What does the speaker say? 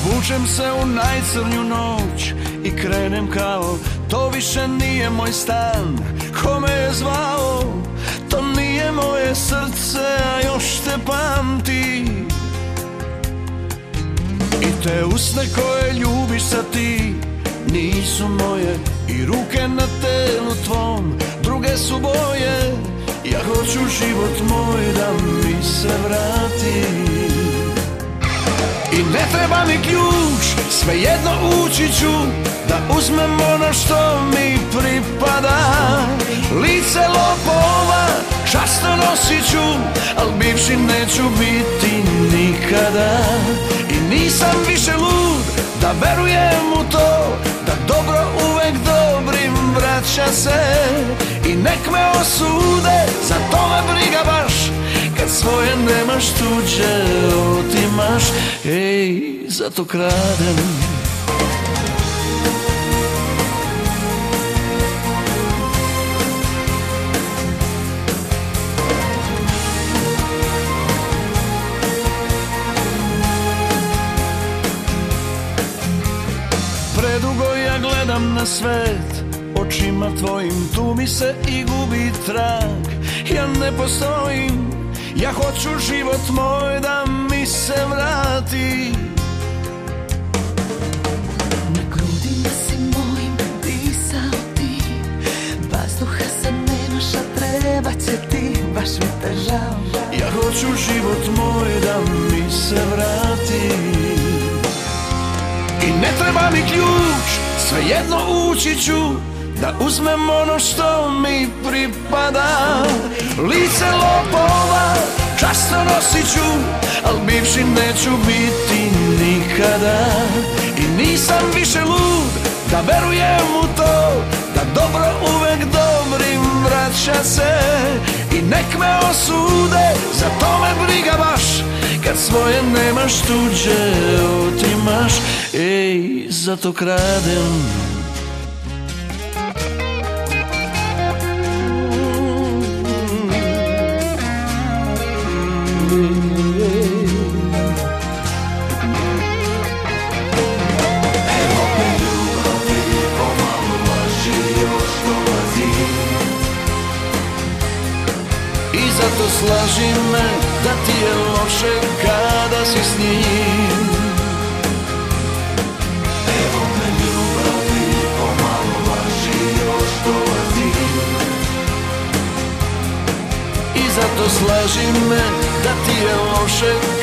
Vučem se u najcrnju noć i krenem kao to više nije moj stan. Ko me je zvao, to nije moje srce, a još te pamti. I te usne koje ljubiš sad ti nisu moje, i ruke na telu tvom druge su boje. Ja hoću život moj da mi se vrati. I ne treba mi ključ, svejedno ući ću da uzmem ono što mi pripada. Lice lopova časno nosit ću, al bivši neću biti nikada. I nisam više lud da verujem u to da dobro uvek dobrim vraća se. I nek me osude, za to me briga baš, kad svoje nemaš tuđe otimaš. Ej, zato kradem. Predugo ja gledam na svet očima tvojim, tu mi se i gubi trag. Ja ne postojim, ja hoću život moj da mi se vrati. Na grudima si mojim disao ti, vazduha sad nemaš, a treba će ti, baš mi te žao. Ja hoću život moj da mi se vrati. I ne treba mi ključ, svejedno ući ću da uzmem ono što mi pripada. Lice lopova časno nosit ću, al bivši neću biti nikada. I nisam više lud da verujem u to da dobro uvek dobrim vraća se. I nek me osude, za to me briga baš, kad svoje nemaš tuđe otimaš. Ej, zato kradem. I zato slaži me da ti je loše kada si s njim. Evo me ljubavi, pomalo laži, još dolazim. I zato slaži me da ti je loše